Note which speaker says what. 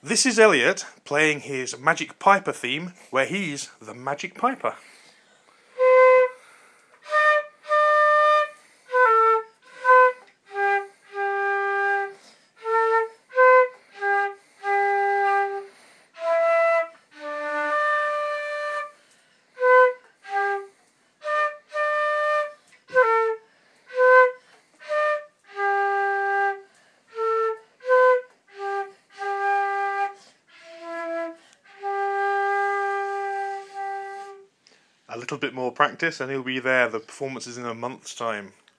Speaker 1: This is Elliot playing his Magic Piper theme, where he's the Magic Piper. A little bit more practice and he'll be there. The performance is in a month's time.